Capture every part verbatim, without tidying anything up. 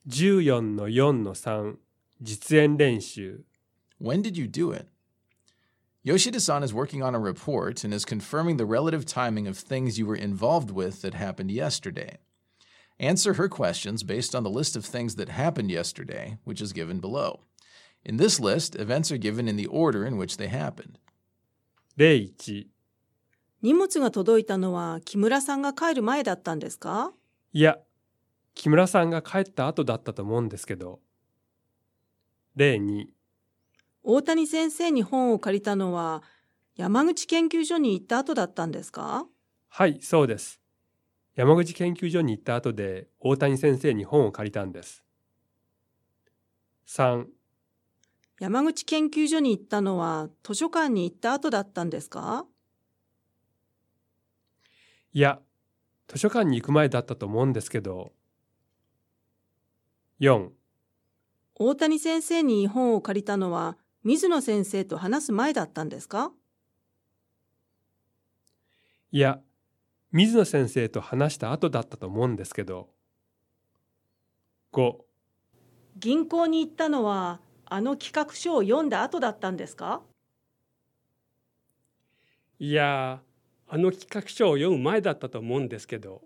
じゅうよんのよんのさん 実演練習 When did you do it? Yoshida-san is working on a report and is confirming the relative timing of things you were involved with that happened yesterday. Answer her questions based on the list of things that happened yesterday, which is given below. In this list, events are given in the order in which they happened. 例いち荷物が届いたのは木村さんが帰る前だったんですか？ いや、木村さんが帰った後だったと思うんですけど。例に大谷先生に本を借りたのは山口研究所に行った後だったんですか？ はい、そうです。山口研究所に行った後で大谷先生に本を借りたんです。さん山口研究所に行ったのは図書館に行った後だったんですか？ いや、図書館に行く前だったと思うんですけど。よん大谷先生に本を借りたのは水野先生と話す前だったんですか？ いや、水野先生と話した後だったと思うんですけど。ご銀行に行ったのはあの企画書を読んだ後だったんですか？ いやー、あの企画書を読む前だったと思うんですけど。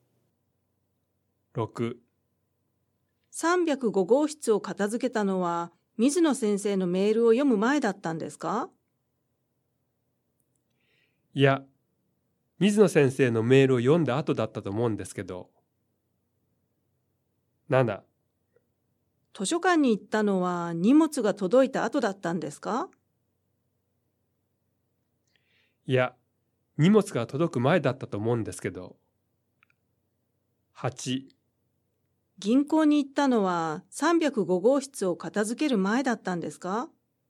ろくさんびゃくご号室を片付けたのは水野先生のメールを読む前だったんですか？ いや、水野先生のメールを読んだ後だったと思うんですけど。なな図書館に行ったのは荷物が届いた後だったんですか？ いや、荷物が届く前だったと思うんですけど。はち銀行に行ったのはさんびゃくご号室を片付ける前だったんですか？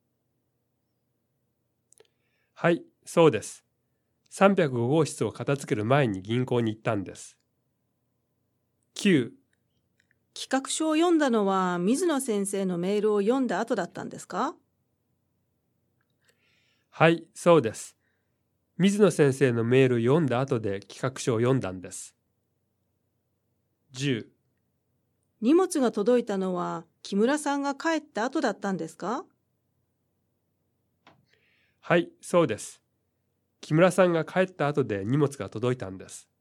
はい、そうです。さんびゃくご号室を片付ける前に銀行に行ったんです。きゅう企画書を読んだのは水野先生のメールを読んだ後だったんですか？ はい、そうです。水野先生のメールを読んだ後で企画書を読んだんです。じゅう荷物が届いたのは木村さんが帰った後だったんですか？ はい、そうです。木村さんが帰った後で荷物が届いたんです。